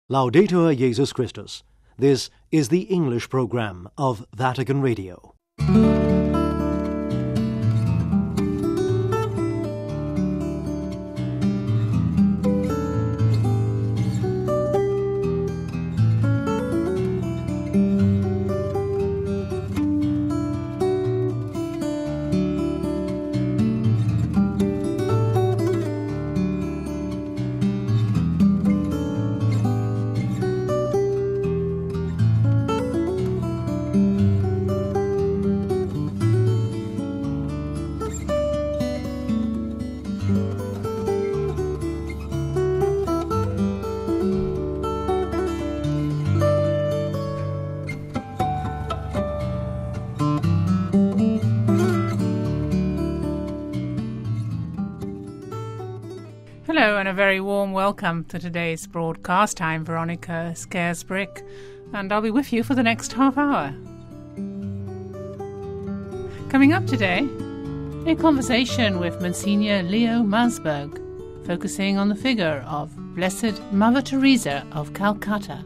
Laudetur Jesus Christus. This is the English program of Vatican Radio. Hello and a very warm welcome to today's broadcast. I'm Veronica Scaresbrick and I'll be with you for the next half hour. Coming up today, a conversation with Monsignor Leo Masberg, focusing on the figure of Blessed Mother Teresa of Calcutta.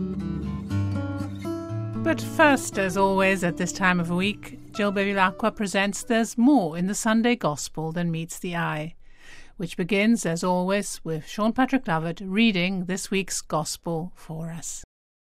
But first, as always at this time of the week, Jill Bevilacqua presents There's More in the Sunday Gospel Than Meets the Eye, which begins, as always, with Sean Patrick Lovett reading this week's Gospel for us.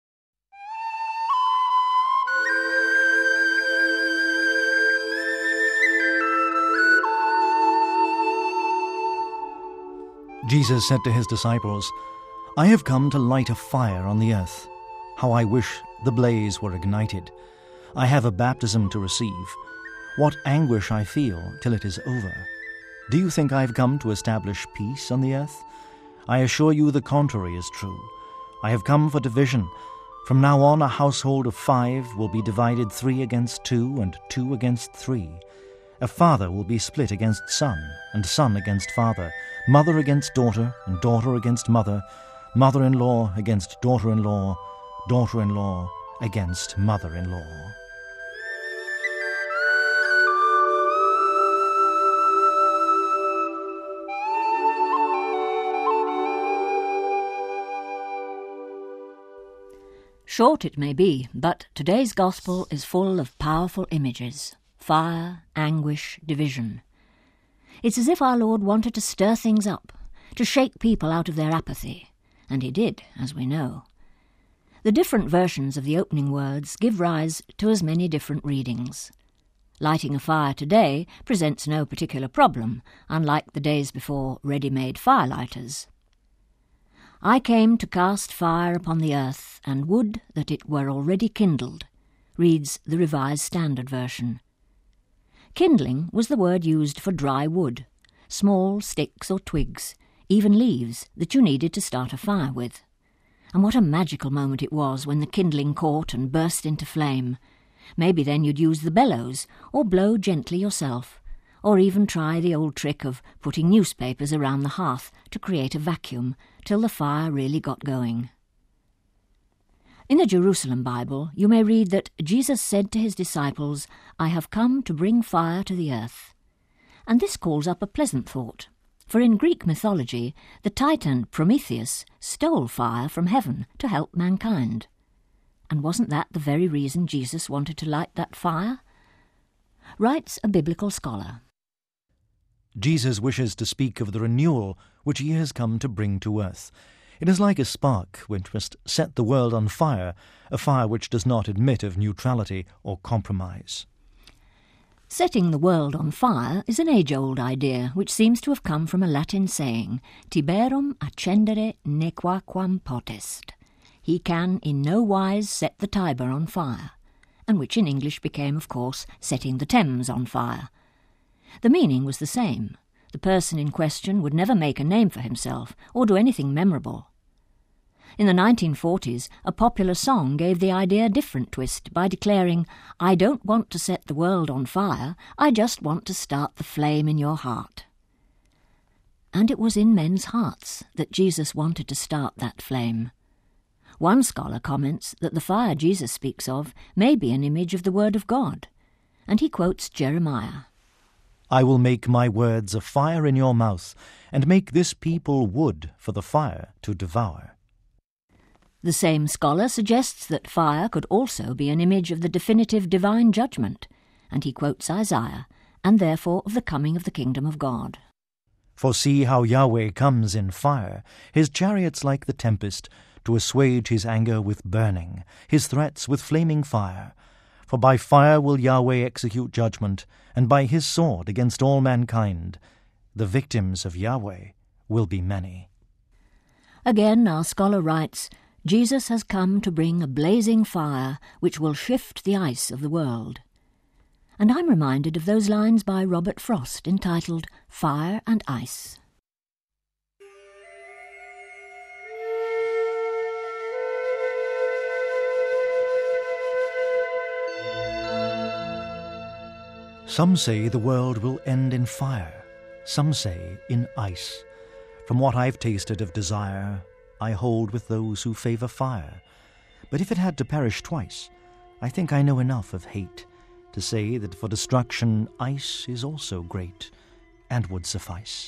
Jesus said to his disciples, "I have come to light a fire on the earth. How I wish the blaze were ignited. I have a baptism to receive. What anguish I feel till it is over. Do you think I have come to establish peace on the earth? I assure you the contrary is true. I have come for division. From now on a household of 5 will be divided 3 against 2 and 2 against 3. A father will be split against son, and son against father, mother against daughter, and daughter against mother, mother-in-law against daughter-in-law, daughter-in-law against mother-in-law." Short it may be, but today's Gospel is full of powerful images: fire, anguish, division. It's as if our Lord wanted to stir things up, to shake people out of their apathy, and he did, as we know. The different versions of the opening words give rise to as many different readings. Lighting a fire today presents no particular problem, unlike the days before ready-made firelighters. "I came to cast fire upon the earth, and would that it were already kindled," reads the Revised Standard Version. Kindling was the word used for dry wood, small sticks or twigs, even leaves that you needed to start a fire with. And what a magical moment it was when the kindling caught and burst into flame. Maybe then you'd use the bellows, or blow gently yourself, or even try the old trick of putting newspapers around the hearth to create a vacuum till the fire really got going. In the Jerusalem Bible, you may read that Jesus said to his disciples, "I have come to bring fire to the earth." And this calls up a pleasant thought, for in Greek mythology, the Titan Prometheus stole fire from heaven to help mankind. And wasn't that the very reason Jesus wanted to light that fire? Writes a biblical scholar. Jesus wishes to speak of the renewal which he has come to bring to earth. It is like a spark which must set the world on fire, a fire which does not admit of neutrality or compromise. Setting the world on fire is an age-old idea which seems to have come from a Latin saying, "Tiberum accendere nequaquam potest." He can in no wise set the Tiber on fire, and which in English became, of course, setting the Thames on fire. The meaning was the same. The person in question would never make a name for himself or do anything memorable. In the 1940s, a popular song gave the idea a different twist by declaring, "I don't want to set the world on fire, I just want to start the flame in your heart." And it was in men's hearts that Jesus wanted to start that flame. One scholar comments that the fire Jesus speaks of may be an image of the Word of God, and he quotes Jeremiah. "I will make my words a fire in your mouth, and make this people wood for the fire to devour." The same scholar suggests that fire could also be an image of the definitive divine judgment, and he quotes Isaiah, and therefore of the coming of the kingdom of God. For see how Yahweh comes in fire, his chariots like the tempest, to assuage his anger with burning, his threats with flaming fire. For by fire will Yahweh execute judgment, and by his sword against all mankind. The victims of Yahweh will be many. Again, our scholar writes, Jesus has come to bring a blazing fire which will shift the ice of the world. And I'm reminded of those lines by Robert Frost entitled Fire and Ice. Some say the world will end in fire, some say in ice. From what I've tasted of desire, I hold with those who favour fire. But if it had to perish twice, I think I know enough of hate to say that for destruction ice is also great, and would suffice.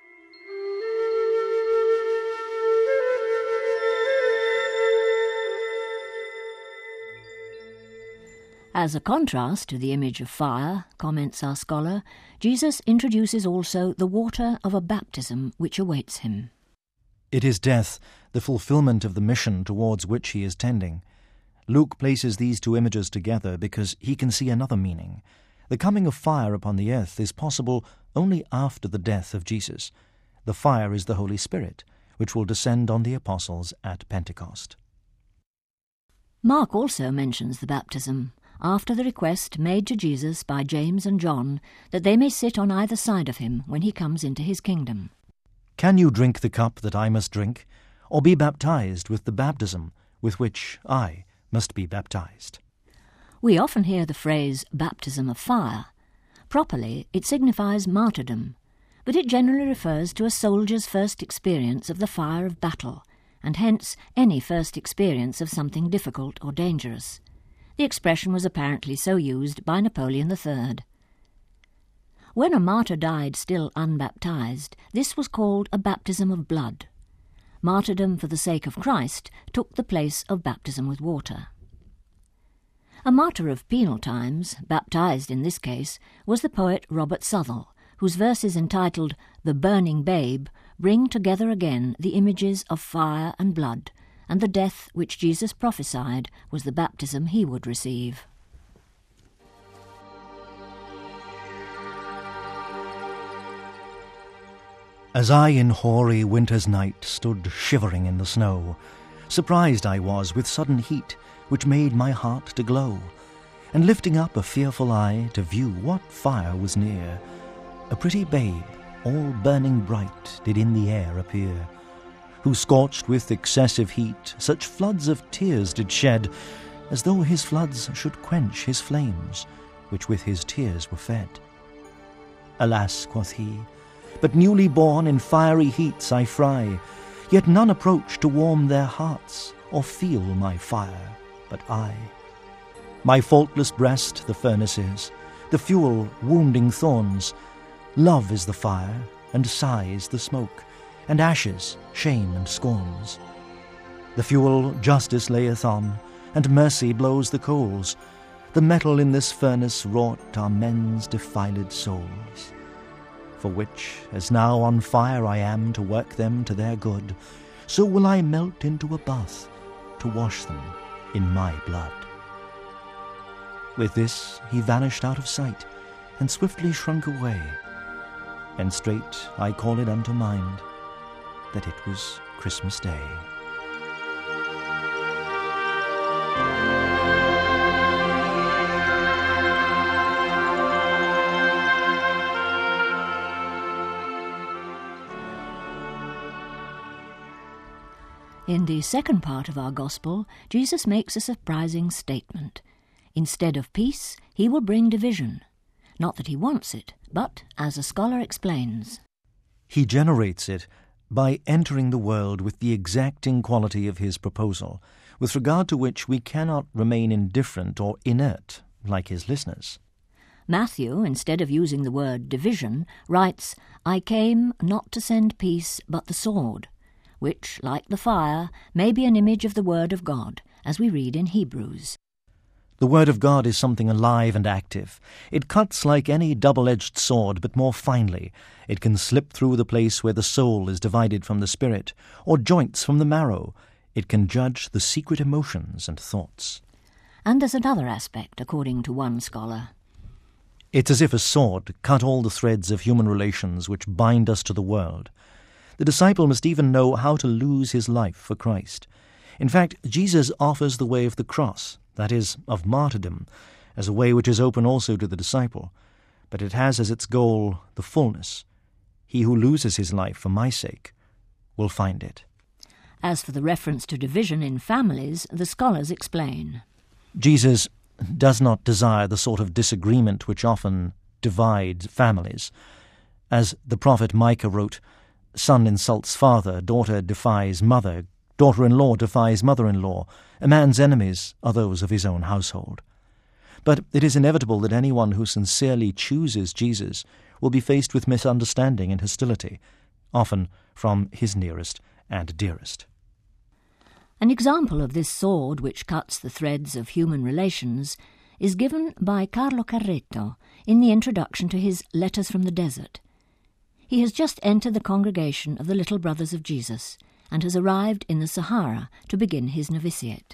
As a contrast to the image of fire, comments our scholar, Jesus introduces also the water of a baptism which awaits him. It is death, the fulfillment of the mission towards which he is tending. Luke places these two images together because he can see another meaning. The coming of fire upon the earth is possible only after the death of Jesus. The fire is the Holy Spirit, which will descend on the apostles at Pentecost. Mark also mentions the baptism, after the request made to Jesus by James and John that they may sit on either side of him when he comes into his kingdom. Can you drink the cup that I must drink, or be baptized with the baptism with which I must be baptized? We often hear the phrase baptism of fire. Properly, it signifies martyrdom, but it generally refers to a soldier's first experience of the fire of battle, and hence any first experience of something difficult or dangerous. The expression was apparently so used by Napoleon III. When a martyr died still unbaptized, this was called a baptism of blood. Martyrdom for the sake of Christ took the place of baptism with water. A martyr of penal times, baptized in this case, was the poet Robert Southwell, whose verses entitled The Burning Babe bring together again the images of fire and blood, and the death which Jesus prophesied was the baptism he would receive. As I in hoary winter's night stood shivering in the snow, surprised I was with sudden heat, which made my heart to glow, and lifting up a fearful eye to view what fire was near, a pretty babe, all burning bright, did in the air appear, who scorched with excessive heat such floods of tears did shed, as though his floods should quench his flames, which with his tears were fed. Alas, quoth he, but newly born in fiery heats I fry, yet none approach to warm their hearts, or feel my fire, but I. My faultless breast the furnace is, the fuel wounding thorns. Love is the fire, and sighs the smoke, and ashes shame and scorns. The fuel justice layeth on, and mercy blows the coals. The metal in this furnace wrought are men's defiled souls. For which, as now on fire I am to work them to their good, so will I melt into a bath to wash them in my blood. With this he vanished out of sight, and swiftly shrunk away, and straight I call it unto mind that it was Christmas Day. In the second part of our Gospel, Jesus makes a surprising statement. Instead of peace, he will bring division. Not that he wants it, but, as a scholar explains, he generates it by entering the world with the exacting quality of his proposal, with regard to which we cannot remain indifferent or inert, like his listeners. Matthew, instead of using the word division, writes, I came not to send peace but the sword, which, like the fire, may be an image of the Word of God, as we read in Hebrews. The Word of God is something alive and active. It cuts like any double-edged sword, but more finely. It can slip through the place where the soul is divided from the spirit, or joints from the marrow. It can judge the secret emotions and thoughts. And there's another aspect, according to one scholar. It's as if a sword cut all the threads of human relations which bind us to the world. The disciple must even know how to lose his life for Christ. In fact, Jesus offers the way of the cross, that is, of martyrdom, as a way which is open also to the disciple, but it has as its goal the fullness. He who loses his life for my sake will find it. As for the reference to division in families, the scholars explain. Jesus does not desire the sort of disagreement which often divides families. As the prophet Micah wrote, "Son insults father, daughter defies mother, daughter-in-law defies mother-in-law. A man's enemies are those of his own household." But it is inevitable that anyone who sincerely chooses Jesus will be faced with misunderstanding and hostility, often from his nearest and dearest. An example of this sword which cuts the threads of human relations is given by Carlo Carretto in the introduction to his Letters from the Desert. He has just entered the congregation of the Little Brothers of Jesus and has arrived in the Sahara to begin his novitiate.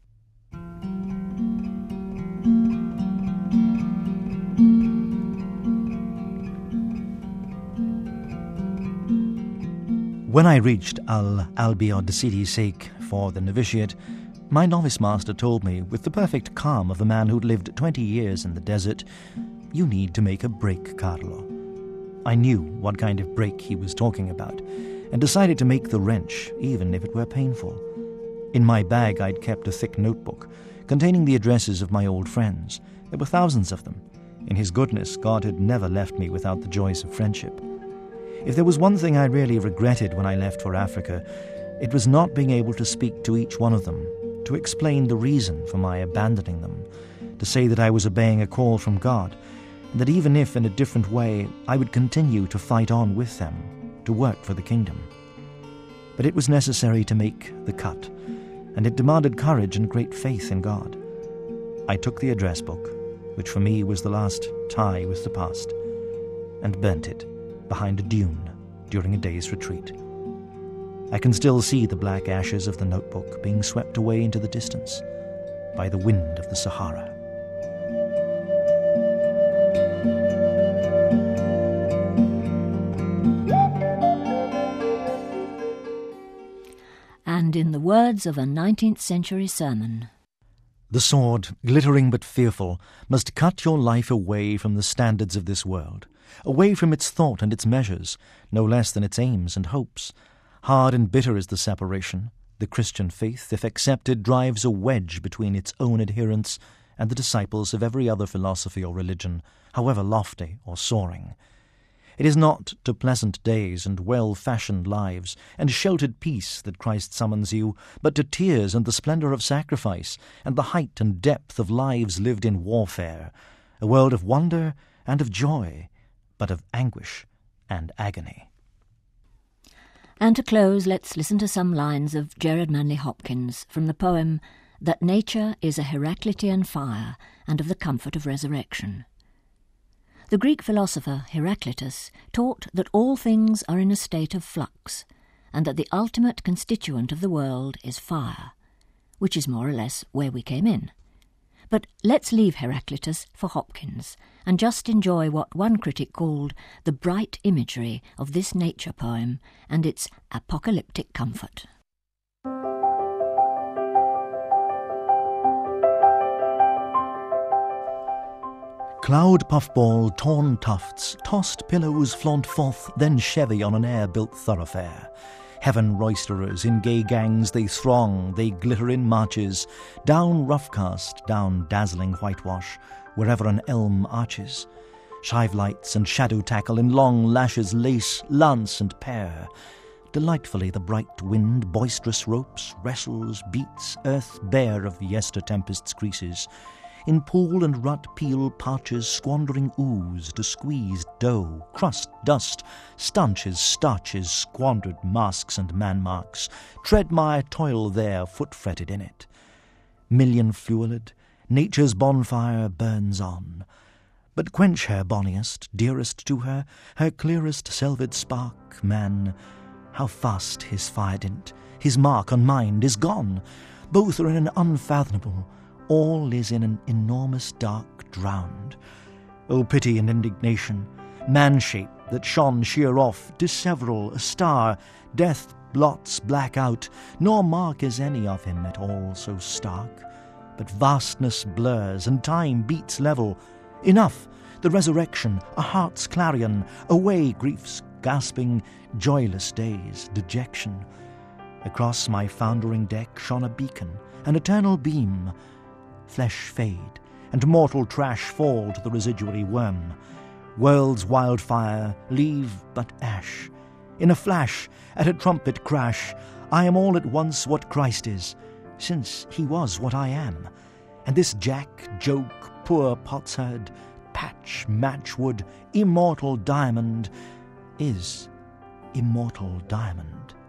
When I reached Al-Albiod Sidi Sheikh for the novitiate, my novice master told me, with the perfect calm of a man who'd lived 20 years in the desert, "You need to make a break, Carlo." I knew what kind of break he was talking about, and decided to make the wrench, even if it were painful. In my bag I'd kept a thick notebook, containing the addresses of my old friends. There were thousands of them. In his goodness, God had never left me without the joys of friendship. If there was one thing I really regretted when I left for Africa, it was not being able to speak to each one of them, to explain the reason for my abandoning them, to say that I was obeying a call from God, and that even if in a different way, I would continue to fight on with them, to work for the kingdom. But it was necessary to make the cut, and it demanded courage and great faith in God. I took the address book, which for me was the last tie with the past, and burnt it behind a dune during a day's retreat. I can still see the black ashes of the notebook being swept away into the distance by the wind of the Sahara. And in the words of a 19th century sermon, "The sword, glittering but fearful, must cut your life away from the standards of this world, away from its thought and its measures, no less than its aims and hopes. Hard and bitter is the separation. The Christian faith, if accepted, drives a wedge between its own adherents and the disciples of every other philosophy or religion, however lofty or soaring. It is not to pleasant days and well-fashioned lives and sheltered peace that Christ summons you, but to tears and the splendour of sacrifice and the height and depth of lives lived in warfare, a world of wonder and of joy, but of anguish and agony." And to close, let's listen to some lines of Gerard Manley Hopkins from the poem That Nature is a Heraclitean Fire and of the Comfort of Resurrection. The Greek philosopher Heraclitus taught that all things are in a state of flux, and that the ultimate constituent of the world is fire, which is more or less where we came in. But let's leave Heraclitus for Hopkins and just enjoy what one critic called the bright imagery of this nature poem and its apocalyptic comfort. Cloud puffball, torn tufts, tossed pillows flaunt forth, then chevy on an air-built thoroughfare. Heaven roisterers, in gay gangs they throng, they glitter in marches, down roughcast, down dazzling whitewash, wherever an elm arches. Shive lights and shadow tackle in long lashes lace, lance and pear. Delightfully the bright wind, boisterous ropes, wrestles, beats, earth bare of yester-tempest's creases. In pool and rut peel parches squandering ooze to squeezed dough, crust, dust, stanches, starches, squandered masks and man-marks, tread my toil there, foot-fretted in it. Million-fueled, nature's bonfire burns on. But quench her bonniest, dearest to her, her clearest selved spark, man, how fast his fire dint, his mark on mind is gone. Both are in an unfathomable, all is in an enormous dark drowned. O pity and indignation, man-shape that shone sheer off, disseveral, a star, death blots black out, nor mark is any of him at all so stark. But vastness blurs, and time beats level. Enough, the resurrection, a heart's clarion, away grief's gasping, joyless days, dejection. Across my foundering deck shone a beacon, an eternal beam. Flesh fade, and mortal trash fall to the residuary worm. World's wildfire leave but ash. In a flash, at a trumpet crash, I am all at once what Christ is, since he was what I am. And this jack, joke, poor potsherd, patch, matchwood, immortal diamond is immortal diamond.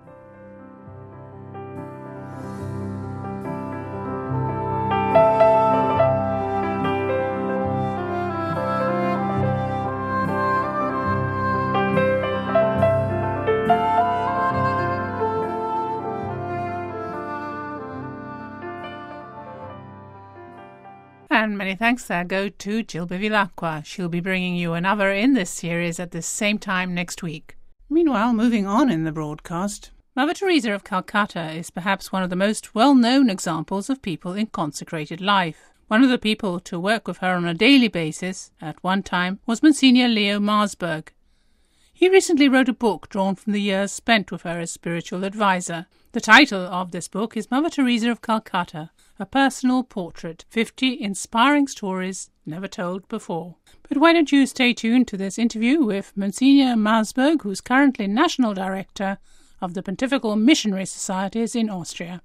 And many thanks there go to Jill Bevilacqua. She'll be bringing you another in this series at the same time next week. Meanwhile, moving on in the broadcast, Mother Teresa of Calcutta is perhaps one of the most well-known examples of people in consecrated life. One of the people to work with her on a daily basis at one time was Monsignor Leo Marsburg. He recently wrote a book drawn from the years spent with her as spiritual advisor. The title of this book is Mother Teresa of Calcutta, a personal portrait, 50 inspiring stories never told before. But why don't you stay tuned to this interview with Monsignor Marsburg, who's currently National Director of the Pontifical Missionary Societies in Austria.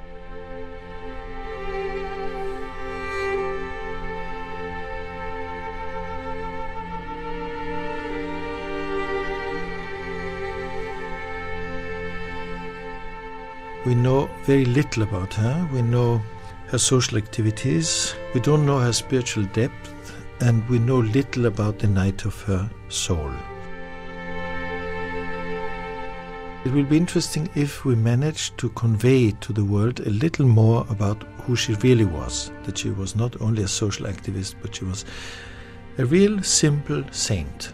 We know very little about her. We know her social activities. We don't know her spiritual depth, and we know little about the night of her soul. It will be interesting if we manage to convey to the world a little more about who she really was, that she was not only a social activist, but she was a real simple saint.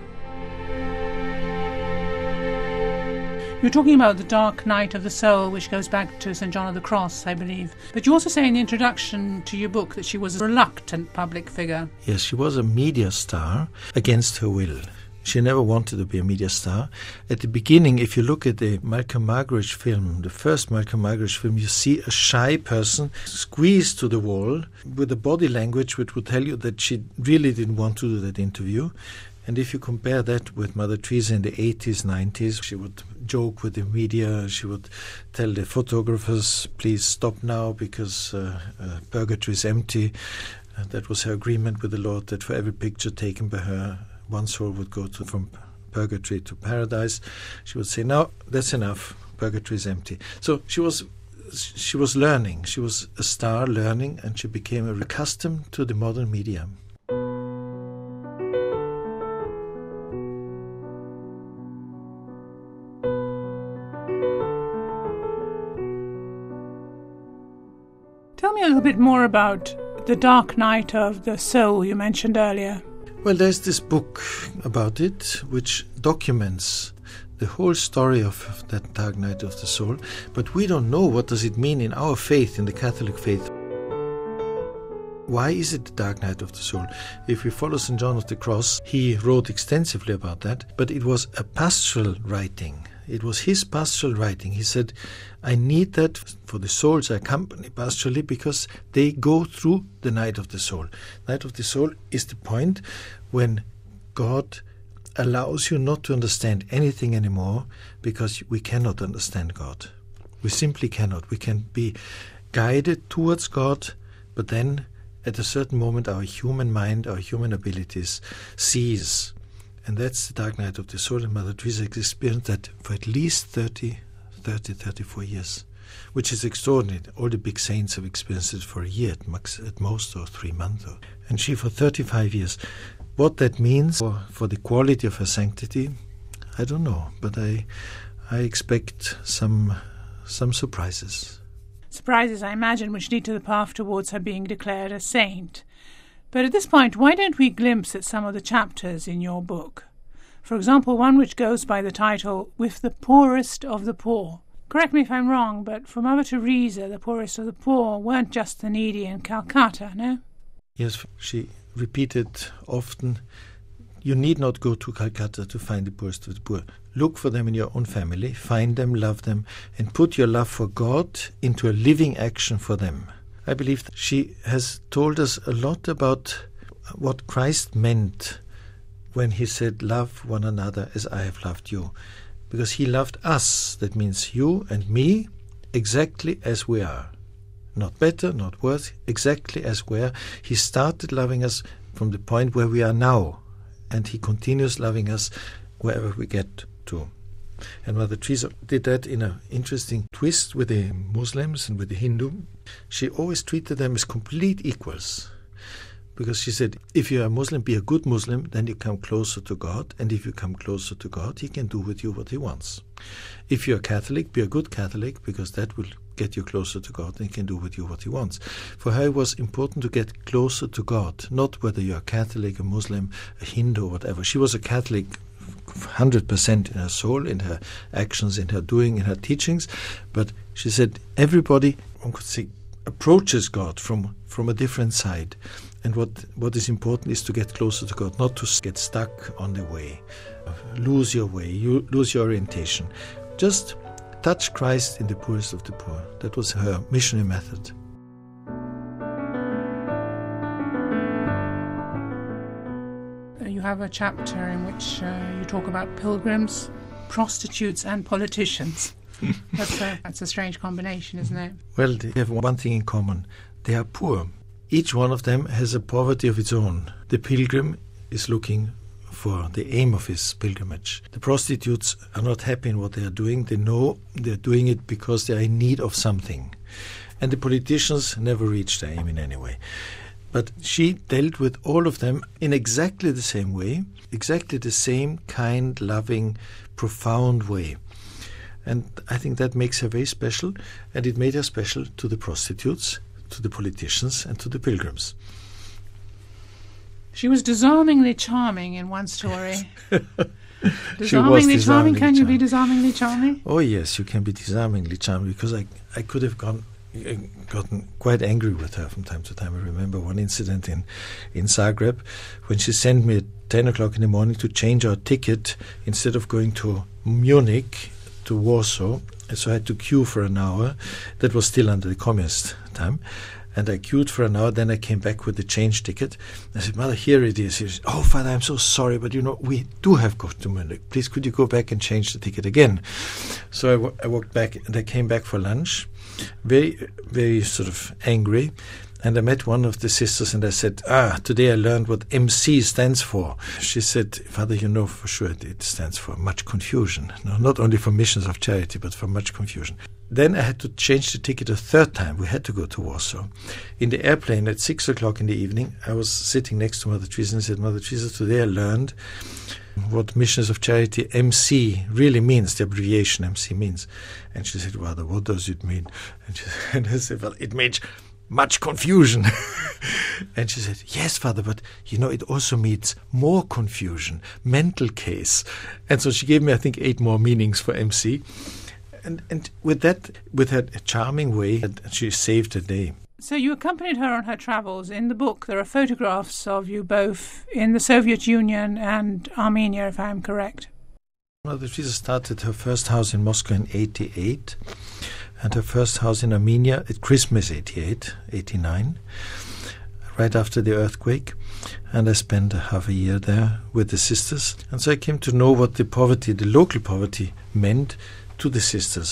You're talking about the dark night of the soul, which goes back to St. John of the Cross, I believe. But you also say in the introduction to your book that she was a reluctant public figure. Yes, she was a media star against her will. She never wanted to be a media star. At the beginning, if you look at the Malcolm Muggeridge film, the first Malcolm Muggeridge film, you see a shy person squeezed to the wall with a body language which would tell you that she really didn't want to do that interview. And if you compare that with Mother Teresa in the 80s, 90s, she would joke with the media. She would tell the photographers, please stop now because purgatory is empty. That was her agreement with the Lord, that for every picture taken by her, one soul would go from purgatory to paradise. She would say, no, that's enough. Purgatory is empty. So she was learning. She was a star learning, and she became accustomed to the modern media. Tell me a little bit more about the dark night of the soul you mentioned earlier. Well, there's this book about it which documents the whole story of that dark night of the soul, but we don't know what does it mean in our faith, in the Catholic faith. Why is it the dark night of the soul? If we follow St. John of the Cross, he wrote extensively about that, but it was a pastoral writing. It was his pastoral writing. He said, I need that for the souls I accompany pastorally because they go through the night of the soul. Night of the soul is the point when God allows you not to understand anything anymore because we cannot understand God. We simply cannot. We can be guided towards God, but then at a certain moment our human mind, our human abilities cease. And that's the dark night of the soul, and Mother Teresa experienced that for at least 34 years, which is extraordinary. All the big saints have experienced it for a year at most, or 3 months. And she for 35 years. What that means for the quality of her sanctity, I don't know, but I expect some surprises. Surprises, I imagine, which lead to the path towards her being declared a saint. But at this point, why don't we glimpse at some of the chapters in your book? For example, one which goes by the title, With the Poorest of the Poor. Correct me if I'm wrong, but for Mother Teresa, the poorest of the poor weren't just the needy in Calcutta, no? Yes, she repeated often, you need not go to Calcutta to find the poorest of the poor. Look for them in your own family, find them, love them, and put your love for God into a living action for them. I believe that she has told us a lot about what Christ meant when he said, love one another as I have loved you. Because he loved us, that means you and me, exactly as we are. Not better, not worse, exactly as we are. He started loving us from the point where we are now, and he continues loving us wherever we get to. And Mother Teresa did that in an interesting twist with the Muslims and with the Hindu. She always treated them as complete equals. Because she said, if you are a Muslim, be a good Muslim, then you come closer to God. And if you come closer to God, he can do with you what he wants. If you're a Catholic, be a good Catholic, because that will get you closer to God and he can do with you what he wants. For her, it was important to get closer to God, not whether you're a Catholic, a Muslim, a Hindu, or whatever. She was a Catholic 100% in her soul, in her actions, in her doing, in her teachings. But she said everybody, one could say, approaches God from a different side. And what is important is to get closer to God, not to get stuck on the way, lose your way, you lose your orientation. Just touch Christ in the poorest of the poor. That was her missionary method. You have a chapter in which you talk about pilgrims, prostitutes and politicians. That's a strange combination, isn't it? Well, they have one thing in common. They are poor. Each one of them has a poverty of its own. The pilgrim is looking for the aim of his pilgrimage. The prostitutes are not happy in what they are doing. They know they're doing it because they are in need of something. And the politicians never reach their aim in any way. But she dealt with all of them in exactly the same way, exactly the same kind, loving, profound way. And I think that makes her very special, and it made her special to the prostitutes, to the politicians, and to the pilgrims. She was disarmingly charming in one story. Disarmingly charming? Can you be disarmingly charming? Oh yes, you can be disarmingly charming, because I could have gotten quite angry with her from time to time. I remember one incident in Zagreb when she sent me at 10 o'clock in the morning to change our ticket instead of going to Munich, to Warsaw. And so I had to queue for an hour. That was still under the communist time. And I queued for an hour, then I came back with the change ticket. I said, Mother, here it is. He said, oh, Father, I'm so sorry, but we do have to go to Munich. Please, could you go back and change the ticket again? So I walked back, and I came back for lunch, very, very sort of angry. And I met one of the sisters, and I said, today I learned what MC stands for. She said, Father, you know for sure it stands for much confusion. No, not only for missions of charity, but for much confusion. Then I had to change the ticket a third time. We had to go to Warsaw. In the airplane at 6 o'clock in the evening, I was sitting next to Mother Teresa and said, Mother Teresa, today I learned what Missions of Charity, MC, really means, the abbreviation MC means. And she said, Father, what does it mean? And I said, well, it means much confusion. And she said, yes, Father, but it also means more confusion, mental case. And so she gave me, I think, 8 more meanings for MC. And with that, with her charming way, she saved the day. So you accompanied her on her travels. In the book, there are photographs of you both in the Soviet Union and Armenia, if I'm correct. Mother Teresa started her first house in Moscow in 88, and her first house in Armenia at Christmas 89, right after the earthquake. And I spent half a year there with the sisters. And so I came to know what the local poverty meant to the sisters,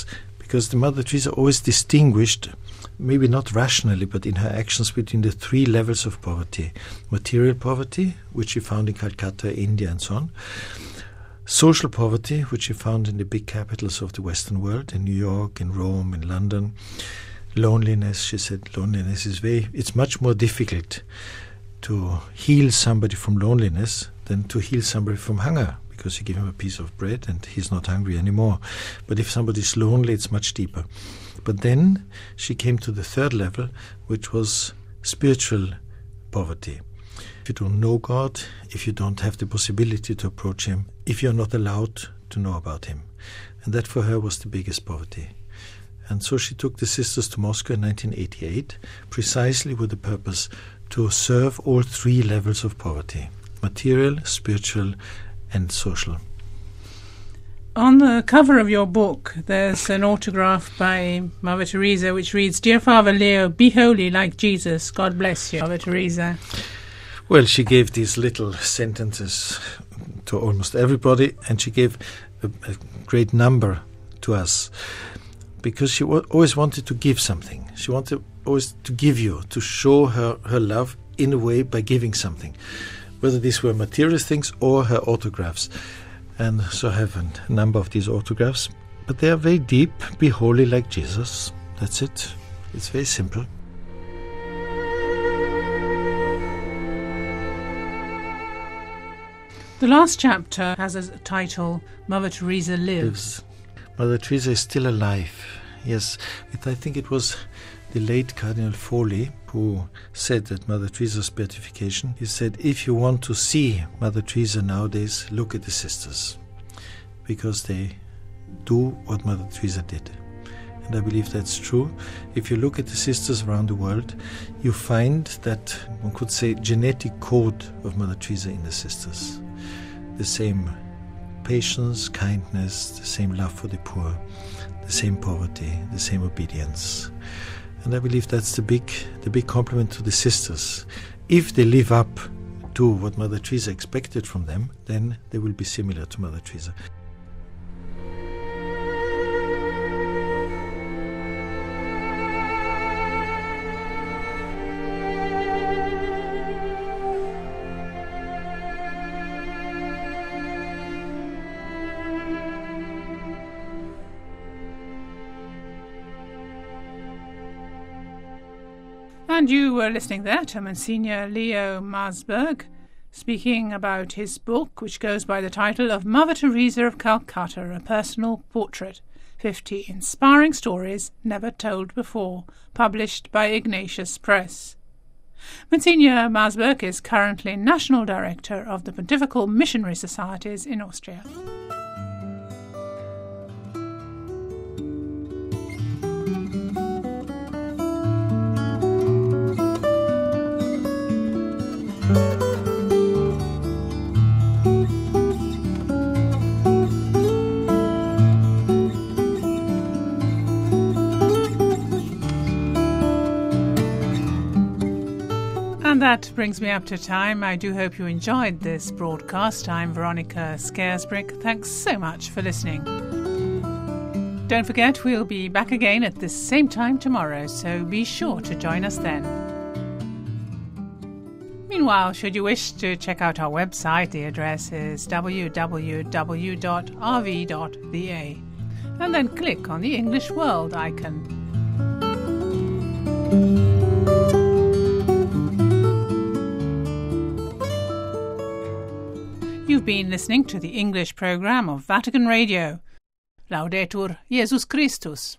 because the Mother Teresa always distinguished, maybe not rationally, but in her actions, between the three levels of poverty. Material poverty, which she found in Calcutta, India, and so on. Social poverty, which she found in the big capitals of the Western world, in New York, in Rome, in London. Loneliness, she said, loneliness it's much more difficult to heal somebody from loneliness than to heal somebody from hunger, because you give him a piece of bread and he's not hungry anymore. But if somebody's lonely, it's much deeper. But then she came to the third level, which was spiritual poverty. If you don't know God, if you don't have the possibility to approach Him, if you're not allowed to know about Him. And that for her was the biggest poverty. And so she took the sisters to Moscow in 1988, precisely with the purpose to serve all three levels of poverty: material, spiritual, and social. On the cover of your book, there's an autograph by Mother Teresa which reads, "Dear Father Leo, be holy like Jesus. God bless you, Mother Teresa." Well, she gave these little sentences to almost everybody, and she gave a great number to us, because she always wanted to give something. She wanted always to give you, to show her love in a way by giving something, whether these were material things or her autographs. And so I have a number of these autographs, but they are very deep. Be holy like Jesus. That's it. It's very simple. The last chapter has a title, Mother Teresa Lives. Mother Teresa is still alive. Yes, I think it was the late Cardinal Foley who said at Mother Teresa's beatification, he said, if you want to see Mother Teresa nowadays, look at the sisters, because they do what Mother Teresa did. And I believe that's true. If you look at the sisters around the world, you find that, one could say, genetic code of Mother Teresa in the sisters. The same patience, kindness, the same love for the poor, the same poverty, the same obedience. And I believe that's the big compliment to the sisters. If they live up to what Mother Teresa expected from them, then they will be similar to Mother Teresa. And you were listening there to Monsignor Leo Masberg speaking about his book, which goes by the title of Mother Teresa of Calcutta, A Personal Portrait, 50 Inspiring Stories Never Told Before, published by Ignatius Press. Monsignor Masberg is currently National Director of the Pontifical Missionary Societies in Austria. And that brings me up to time. I do hope you enjoyed this broadcast. I'm Veronica Scaresbrick. Thanks so much for listening. Don't forget, we'll be back again at this same time tomorrow, so be sure to join us then. Meanwhile, should you wish to check out our website, the address is www.rv.va, and then click on the English World icon. You've been listening to the English programme of Vatican Radio. Laudetur Jesus Christus.